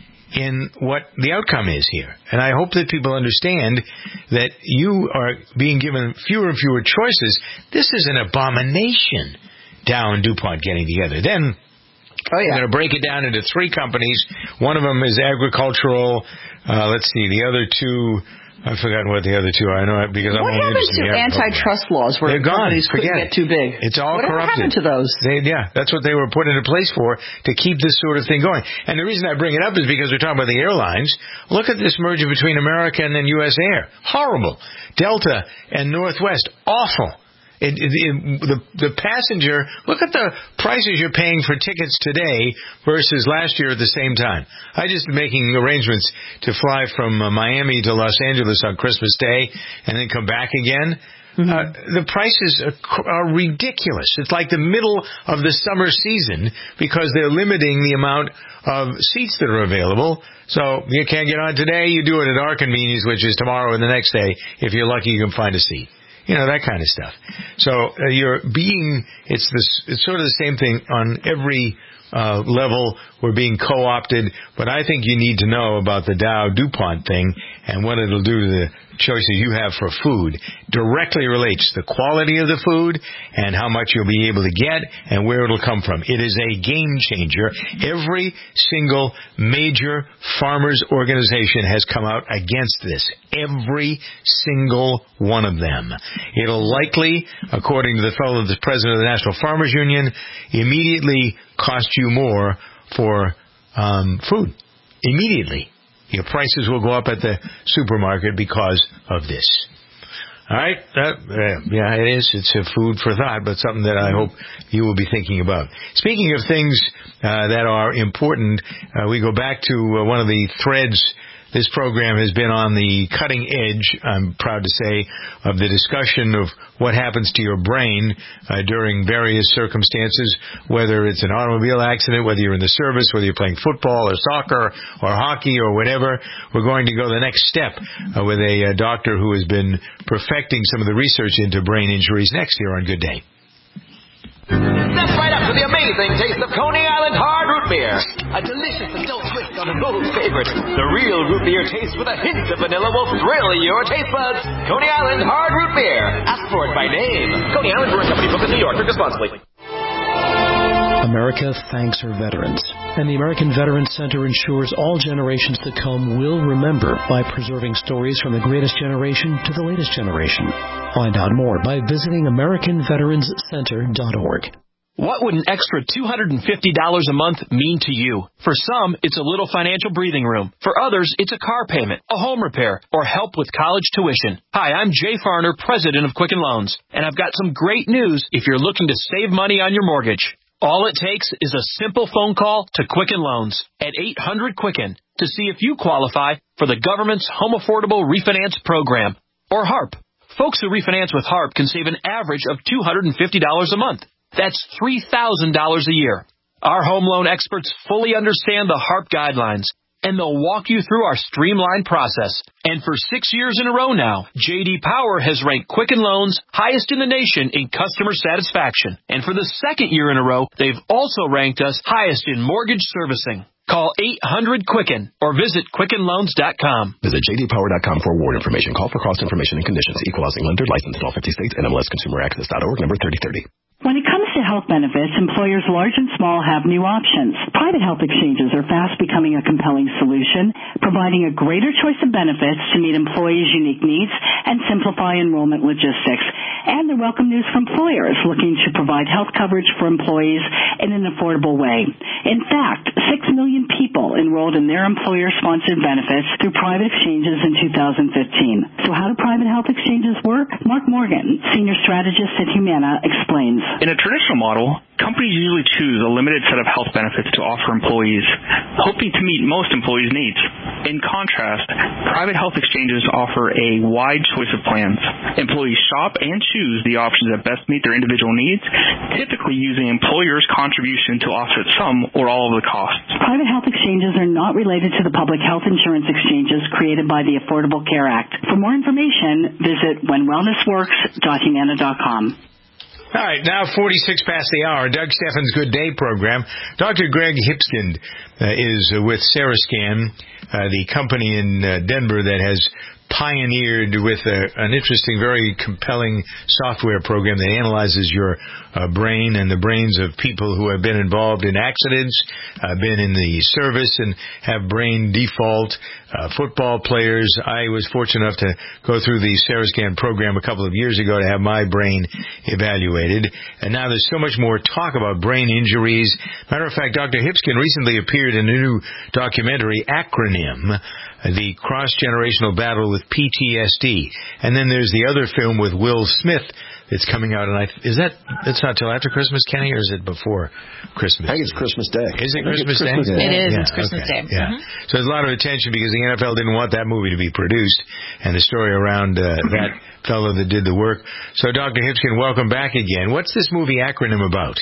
in what the outcome is here. And I hope that people understand that you are being given fewer and fewer choices. This is an abomination, Dow and DuPont getting together. Then oh, yeah. We're going to break it down into three companies. One of them is agricultural. Uh, let's see, the other two, I've forgotten what the other two are. I know because I'm what only happens to antitrust laws where companies couldn't get too big? It's all Whatever corrupted. happened to those? They, yeah, that's what they were put into place for, to keep this sort of thing going. And the reason I bring it up is because we're talking about the airlines. Look at this merger between American and U S Air. Horrible. Delta and Northwest. Awful. It, it, it, the, the passenger, look at the prices you're paying for tickets today versus last year at the same time. I just been making arrangements to fly from uh, Miami to Los Angeles on Christmas Day and then come back again. Mm-hmm. Uh, the prices are, are ridiculous. It's like the middle of the summer season because they're limiting the amount of seats that are available. So you can't get on today, you do it at our convenience, which is tomorrow and the next day. If you're lucky, you can find a seat. You know, that kind of stuff. So uh, you're being, it's this, it's sort of the same thing on every uh, level. We're being co-opted, but I think you need to know about the Dow-DuPont thing and what it'll do to the choices you have for food. Directly relates to the quality of the food and how much you'll be able to get and where it'll come from. It is a game changer. Every single major farmers organization has come out against this. Every single one of them. It'll likely, according to the fellow that's president of the National Farmers Union, immediately cost you more for um, food. Immediately. Your prices will go up at the supermarket because of this. All right? That, uh, yeah, it is. It's a food for thought, but something that I hope you will be thinking about. Speaking of things uh, that are important, uh, we go back to uh, one of the threads. This program has been on the cutting edge, I'm proud to say, of the discussion of what happens to your brain uh, during various circumstances, whether it's an automobile accident, whether you're in the service, whether you're playing football or soccer or hockey or whatever. We're going to go the next step uh, with a uh, doctor who has been perfecting some of the research into brain injuries next here on Good Day. Step right up to the amazing taste of Coney Island Hard Root Beer. A delicious adult twist on an old favorite. The real root beer taste with a hint of vanilla will thrill your taste buds. Coney Island Hard Root Beer. Ask for it by name. Coney Island Brewing Company, Brooklyn, New York. Drink responsibly. America thanks her veterans, and the American Veterans Center ensures all generations to come will remember by preserving stories from the greatest generation to the latest generation. Find out more by visiting American Veterans Center dot org. What would an extra two hundred fifty dollars a month mean to you? For some, it's a little financial breathing room. For others, it's a car payment, a home repair, or help with college tuition. Hi, I'm Jay Farner, president of Quicken Loans, and I've got some great news if you're looking to save money on your mortgage. All it takes is a simple phone call to Quicken Loans at eight hundred Quicken to see if you qualify for the government's Home Affordable Refinance Program, or HARP. Folks who refinance with HARP can save an average of two hundred fifty dollars a month. That's three thousand dollars a year. Our home loan experts fully understand the HARP guidelines, and they'll walk you through our streamlined process. And for six years in a row now, J D Power has ranked Quicken Loans highest in the nation in customer satisfaction. And for the second year in a row, they've also ranked us highest in mortgage servicing. Call eight hundred Quicken or visit Quicken Loans dot com. Visit J D Power dot com for award information. Call for cost information and conditions. Equal housing lender, licensed in all fifty states, N M L S Consumer Access dot org, number thirty thirty. When it comes to health benefits, employers large and small have new options. Private health exchanges are fast becoming a compelling solution, providing a greater choice of benefits to meet employees' unique needs and simplify enrollment logistics. And they're welcome news for employers looking to provide health coverage for employees in an affordable way. In fact, six million people enrolled in their employer-sponsored benefits through private exchanges in two thousand fifteen. So how do private health exchanges work? Mark Morgan, senior strategist at Humana, explains. In a traditional model, companies usually choose a limited set of health benefits to offer employees, hoping to meet most employees' needs. In contrast, private health exchanges offer a wide choice of plans. Employees shop and choose the options that best meet their individual needs, typically using employers' contribution to offset some or all of the costs. Private health exchanges are not related to the public health insurance exchanges created by the Affordable Care Act. For more information, visit when wellness works dot humana dot com. All right, now forty-six past the hour, Doug Steffen's Good Day program. Doctor Greg Hipskind uh, is uh, with Serascan, uh, the company in uh, Denver that has pioneered with a, an interesting, very compelling software program that analyzes your uh, brain and the brains of people who have been involved in accidents, uh, been in the service and have brain default, uh, football players. I was fortunate enough to go through the Serascan program a couple of years ago to have my brain evaluated. And now there's so much more talk about brain injuries. Matter of fact, Doctor Hipskind recently appeared in a new documentary, Acronym, the cross-generational battle with P T S D. And then there's the other film with Will Smith that's coming out. And I, is that, it's not till after Christmas, Kenny, or is it before Christmas? I think it's Christmas Day. Is it Christmas, Christmas Day? Day? It is. Yeah, It's Christmas okay. Day. Yeah. Mm-hmm. So there's a lot of attention because the N F L didn't want that movie to be produced, and the story around uh, that fellow that did the work. So, Doctor Hipskind, welcome back again. What's this movie Acronym about?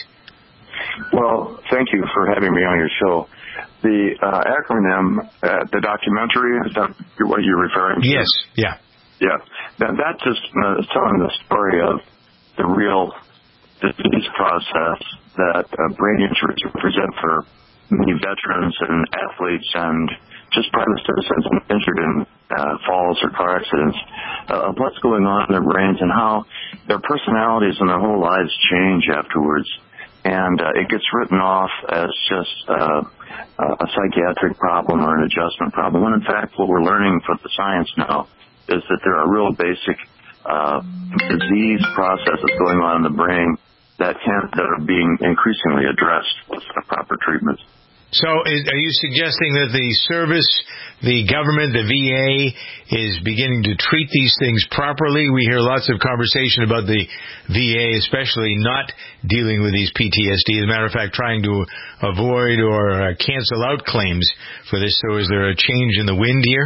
Well, thank you for having me on your show. The uh, acronym, uh, the documentary, is that what you're referring to? Yes, yeah. Yeah, that, that just uh, is telling the story of the real disease process that uh, brain injuries represent for many veterans and athletes and just private citizens injured in uh, falls or car accidents, uh, of what's going on in their brains and how their personalities and their whole lives change afterwards. And uh, it gets written off as just uh, a psychiatric problem or an adjustment problem. When in fact, what we're learning from the science now is that there are real basic uh, disease processes going on in the brain that can that are being increasingly addressed with proper treatments. So is, are you suggesting that the service, the government, the V A is beginning to treat these things properly? We hear lots of conversation about the V A especially not dealing with these P T S D. As a matter of fact, trying to avoid or uh, cancel out claims for this. So is there a change in the wind here?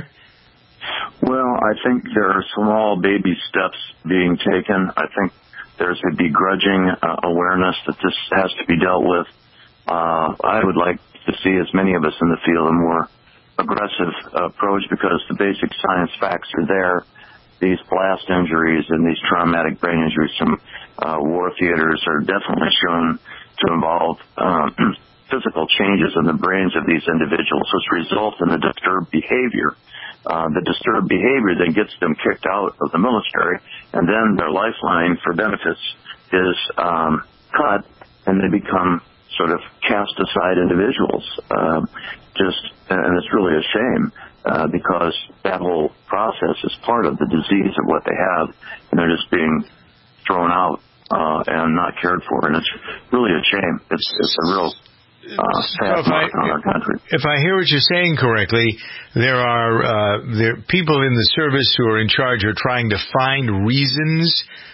Well, I think there are small baby steps being taken. I think there's a begrudging uh, awareness that this has to be dealt with. Uh, I would like to see, as many of us in the field, a more aggressive approach because the basic science facts are there. These blast injuries and these traumatic brain injuries from uh, war theaters are definitely shown to involve um, physical changes in the brains of these individuals, which result in the disturbed behavior. Uh, the disturbed behavior then gets them kicked out of the military, and then their lifeline for benefits is um, cut, and they become sort of cast aside individuals. Uh, just, and it's really a shame uh, because that whole process is part of the disease of what they have, and they're just being thrown out uh, and not cared for, and it's really a shame. It's it's a real uh, sad so mark on our country. If I hear what you're saying correctly, there are uh, there people in the service who are in charge are trying to find reasons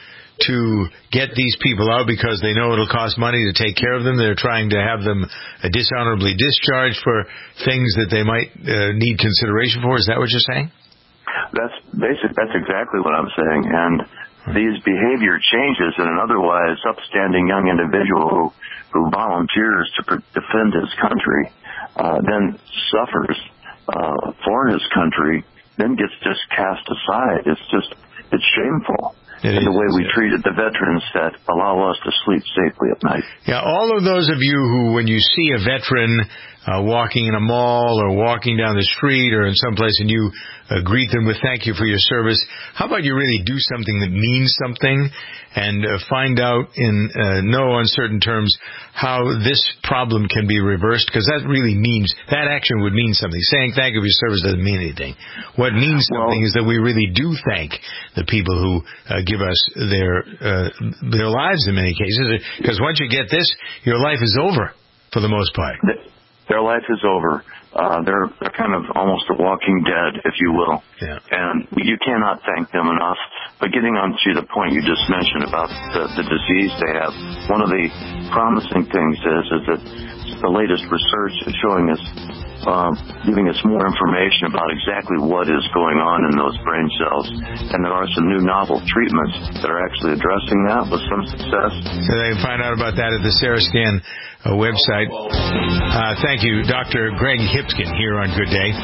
to get these people out because they know it'll cost money to take care of them. They're trying to have them uh, dishonorably discharged for things that they might uh, need consideration for. Is that what you're saying? That's basic. That's exactly what I'm saying. And these behavior changes in an otherwise upstanding young individual who, who volunteers to pr- defend his country, uh, then suffers uh, for his country, then gets just cast aside. It's just, it's shameful. It and is, the way we yeah. treated the veterans that allow us to sleep safely at night. Yeah, all of those of you who, when you see a veteran uh, walking in a mall or walking down the street or in some place and you uh, greet them with thank you for your service, how about you really do something that means something and uh, find out in uh, no uncertain terms how this problem can be reversed, because that really means, that action would mean something. Saying thank you for your service doesn't mean anything. What means something well, is that we really do thank the people who uh, give us their uh, their lives in many cases, because once you get this, your life is over for the most part. their life is over. Uh, they're, they're kind of almost a walking dead, if you will. Yeah. And you cannot thank them enough. But getting on to the point you just mentioned about the, the disease they have, one of the promising things is, is that the latest research is showing us, uh, giving us more information about exactly what is going on in those brain cells. And there are some new novel treatments that are actually addressing that with some success. So they can find out about that at the SaraScan uh, website. Uh, thank you, Doctor Greg Hipskin here on Good Day.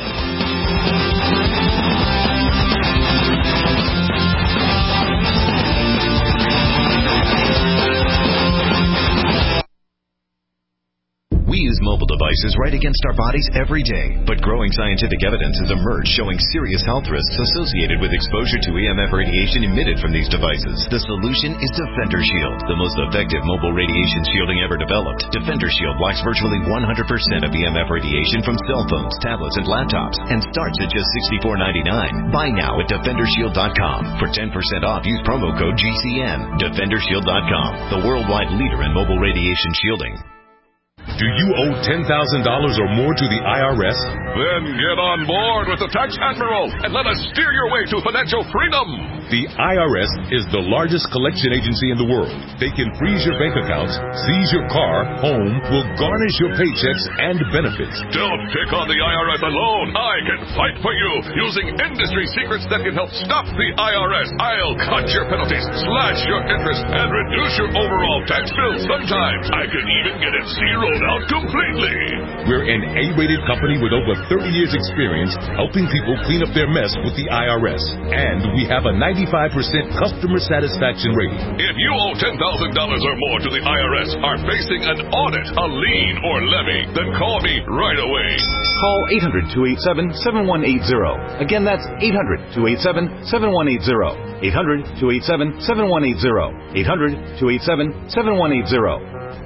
We use mobile devices right against our bodies every day, but growing scientific evidence has emerged showing serious health risks associated with exposure to E M F radiation emitted from these devices. The solution is Defender Shield, the most effective mobile radiation shielding ever developed. Defender Shield blocks virtually one hundred percent of E M F radiation from cell phones, tablets, and laptops, and starts at just sixty-four ninety-nine. Buy now at defender shield dot com. For ten percent off, use promo code G C N. defender shield dot com, the worldwide leader in mobile radiation shielding. Do you owe ten thousand dollars or more to the I R S? Then get on board with the Tax Admiral and let us steer your way to financial freedom. The I R S is the largest collection agency in the world. They can freeze your bank accounts, seize your car, home, will garnish your paychecks and benefits. Don't pick on the I R S alone. I can fight for you using industry secrets that can help stop the I R S. I'll cut your penalties, slash your interest, and reduce your overall tax bill. Sometimes I can even get it zeroed out completely. We're an A-rated company with over thirty years experience helping people clean up their mess with the I R S. And we have a ninety-five percent customer satisfaction rating. If you owe ten thousand dollars or more to the I R S, are facing an audit, a lien, or levy, then call me right away. Call eight hundred, two eight seven, seven one eight zero. Again, that's eight hundred, two eight seven, seven one eight zero. eight hundred, two eight seven, seven one eight zero. eight hundred, two eight seven, seven one eight zero.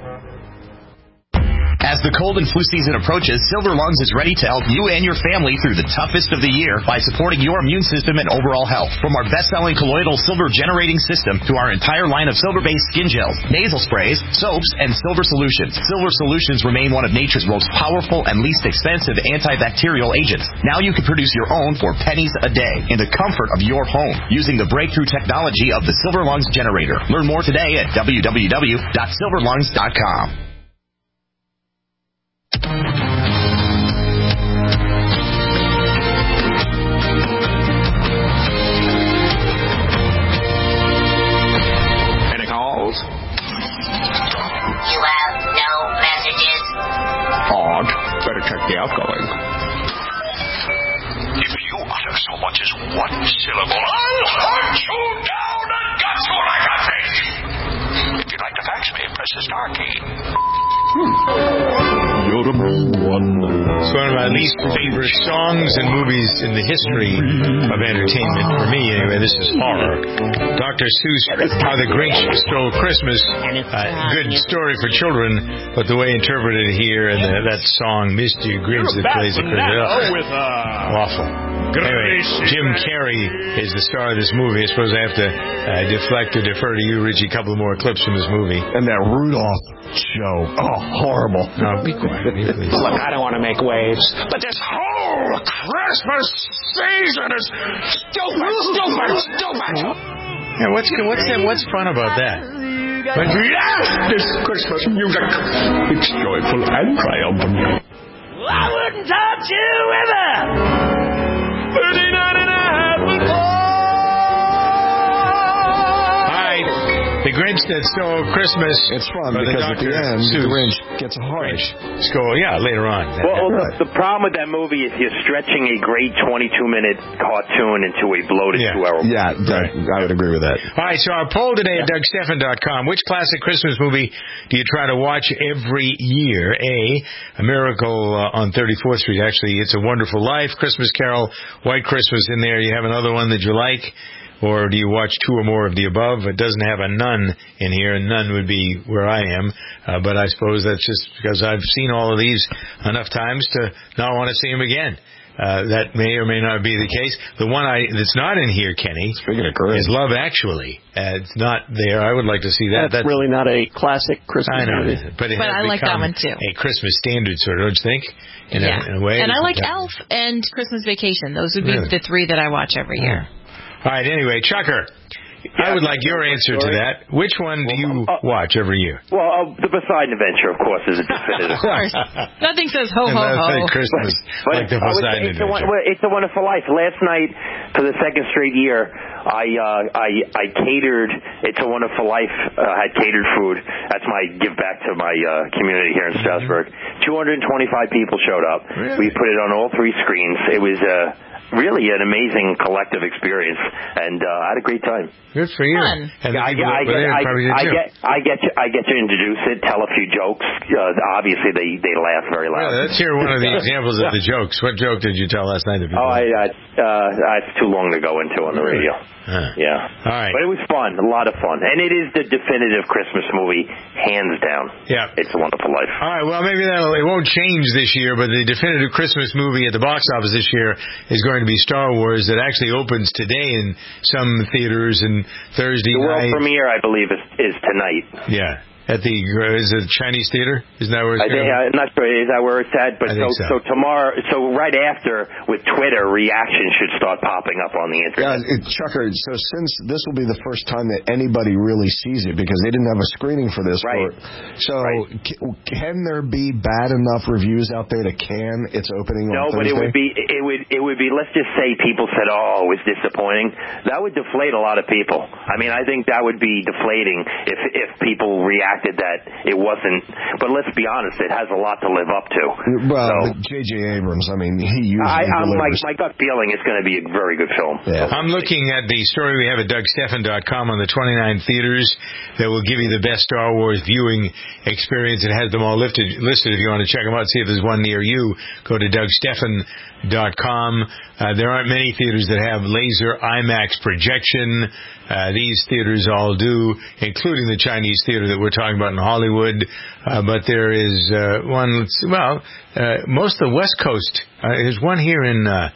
As the cold and flu season approaches, Silver Lungs is ready to help you and your family through the toughest of the year by supporting your immune system and overall health. From our best-selling colloidal silver generating system to our entire line of silver-based skin gels, nasal sprays, soaps, and silver solutions, Silver Solutions remain one of nature's most powerful and least expensive antibacterial agents. Now you can produce your own for pennies a day in the comfort of your home using the breakthrough technology of the Silver Lungs generator. Learn more today at w w w dot silver lungs dot com. Any calls? You have no messages. Odd. Better check the outgoing. If you utter so much as one syllable, I'll hunt you down and gut you like a fish. If you'd like to fax me, press the star key. Hmm. You're a one. It's one of my least favorite songs and movies in the history of entertainment. For me, anyway, this is horror. Doctor Seuss, How the Grinch Stole Christmas. Uh, good story for children, but the way interpreted here and the, that song, Mister Grinch that plays the Christmas. Awful. Anyway, Jim Carrey is the star of this movie. I suppose I have to uh, deflect or defer to you, Richie, a couple more clips from this movie. And that Rudolph show. Oh, horrible. No, be quiet. Look, I don't want to make waves, but this whole Christmas season is stupid, stupid, stupid. Yeah, what's what's that, what's fun about that? But yes, this Christmas music, it's joyful and triumphant. I wouldn't touch you ever. thirty-nine and a half. The Grinch That Stole Christmas. It's fun because at the end, the Grinch gets a heart. Go, yeah, later on. Well, right. The problem with that movie is you're stretching a great twenty-two minute cartoon into a bloated yeah. two hour movie. Yeah, Doug, I would agree with that. All right, so our poll today at Doug Stephan dot com. Which classic Christmas movie do you try to watch every year? A, A Miracle uh, on thirty-fourth Street. Actually, It's a Wonderful Life, Christmas Carol, White Christmas in there. You have another one that you like? Or do you watch two or more of the above? It doesn't have a none in here, and none would be where I am. Uh, but I suppose that's just because I've seen all of these enough times to not want to see them again. Uh, that may or may not be the case. The one I that's not in here, Kenny, Speaking of Chris. is Love Actually. Uh, it's not there. I would like to see that. That's, That's really not a classic Christmas I know, movie. but, it But has I like that become one, too. A Christmas standard, sort of, don't you think? In, yeah. a, in a way. And I like Yeah. Elf and Christmas Vacation. Those would be Really? the three that I watch every year. All right. Anyway, Chucker, I would like your answer to that. Which one do you watch every year? Well, uh, the Poseidon Adventure, of course, is a definitive. Of course. Nothing says ho, ho, ho. Like Christmas, But like the oh, Poseidon it's, it's, a, Adventure. one- it's a wonderful life. Last night, for the second straight year, I uh, I I catered. It's a Wonderful Life. Uh, had catered food. That's my give back to my uh, community here in Strasbourg. two hundred twenty-five people showed up. Really? We put it on all three screens. It was uh, really an amazing collective experience, and uh, I had a great time. Good for you. Fun. And the Yeah, I, people I, over get, there I, probably did I too. get, I get, to, I get to introduce it, tell a few jokes. Uh, obviously, they they laugh very loud. Yeah, let's hear one of the examples of the jokes. What joke did you tell last night to people? Oh, I, I, uh, it's too long to go into on the radio. Huh. Yeah. All right. But it was fun, a lot of fun. And it is the definitive Christmas movie, hands down. Yeah. It's a Wonderful Life. All right, well, maybe that'll, it won't change this year, but the definitive Christmas movie at the box office this year is going to be Star Wars, that actually opens today in some theaters and Thursday The world night. premiere, I believe, is, is tonight. Yeah. At the, uh, is it Chinese theater? Isn't that where it's I think, going? I'm not sure, is that where it's at? But I so, think so so. tomorrow, so right after, with Twitter, reactions should start popping up on the internet. Yeah, it, Chucker, so since this will be the first time that anybody really sees it, because they didn't have a screening for this. Right. For, so Right. c- can there be bad enough reviews out there to can its opening No, on but it Thursday? would be it would it would be. Let's just say people said, "Oh, it was disappointing." That would deflate a lot of people. I mean, I think that would be deflating if if people reacted that it wasn't. But let's be honest, it has a lot to live up to. Well, So, but J J Abrams, I mean, he usually I, I'm my delivers. my gut feeling is going to be a very good film. Yeah. I'm looking at the story we have at Doug Stephan dot com on the twenty-nine theaters that will give you the best Star Wars viewing experience. It has them all lifted, listed. If you want to check them out, see if there's one near you, go to Doug Stephan dot com. Uh, there aren't many theaters that have laser IMAX projection. Uh, these theaters all do, including the Chinese theater that we're talking about in Hollywood. Uh, but there is uh, one, well, uh, most of the West Coast. Uh, there's one here in uh,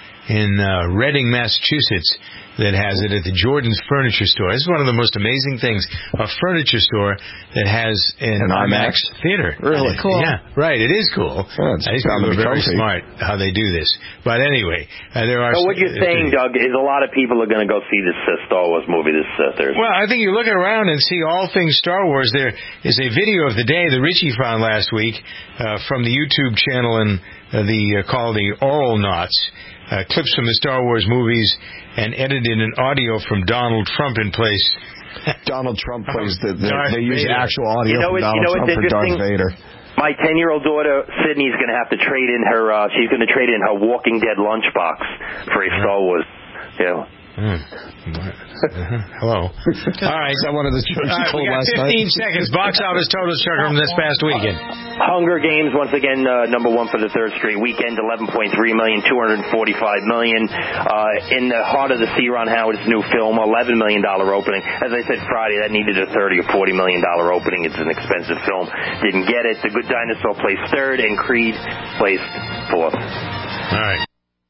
in uh, Reading, Massachusetts, that has it at the Jordan's Furniture Store. This is one of the most amazing things, a furniture store that has an, An IMAX? theater. Really? Cool. Yeah, right. It is cool. Yeah, it's These gotta people are be very comfy. smart how they do this. But anyway, uh, there are... So what you're saying, Doug, is a lot of people are going to go see this uh, Star Wars movie this uh, Thursday. Well, I think you look around and see all things Star Wars. There is a video of the day that Richie found last week uh, from the YouTube channel and uh, the uh, called the Oral Knots. Uh, clips from the Star Wars movies and edited in audio from Donald Trump in place. Donald Trump plays the, the Darth they use Vader. actual audio You know from what- you Donald know Trump what's for Darth interesting? Vader. My ten-year-old daughter, Sydney's going to have to trade in her, uh, she's going to trade in her Walking Dead lunchbox for a Star Wars. Yeah. Mm. Uh-huh. Hello. All right. Is that one of the jokes All you right, told we got last fifteen night? seconds. Box office total, Chucker, from this past weekend. Hunger Games, once again, uh, number one for the third straight weekend, eleven point three million dollars, two hundred forty-five million dollars. Uh, in the heart of the C. Ron Howard's new film, eleven million dollars opening. As I said Friday, that needed a thirty or forty million dollars opening. It's an expensive film. Didn't get it. The Good Dinosaur placed third, and Creed placed fourth. All right.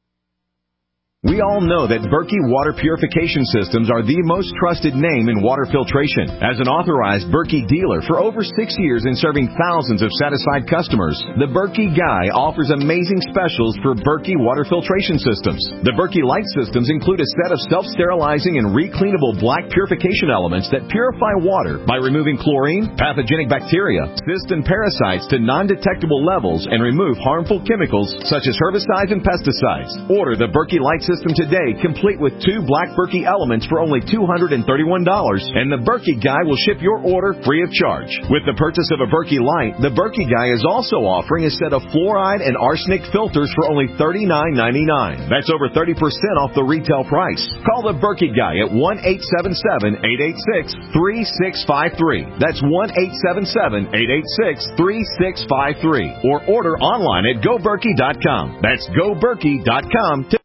We all know that Berkey Water Purification Systems are the most trusted name in water filtration. As an authorized Berkey dealer for over six years and serving thousands of satisfied customers, the Berkey Guy offers amazing specials for Berkey Water Filtration Systems. The Berkey Light Systems include a set of self-sterilizing and recleanable black purification elements that purify water by removing chlorine, pathogenic bacteria, cysts and parasites to non-detectable levels and remove harmful chemicals such as herbicides and pesticides. Order the Berkey Light System today, complete with two black Berkey elements for only two hundred thirty-one dollars, and the Berkey Guy will ship your order free of charge. With the purchase of a Berkey Light, the Berkey Guy is also offering a set of fluoride and arsenic filters for only thirty-nine ninety-nine. That's over thirty percent off the retail price. Call the Berkey Guy at one eight seven seven, eight eight six, three six five three. That's one eight seven seven, eight eight six, three six five three. Or order online at go berkey dot com. That's go berkey dot com.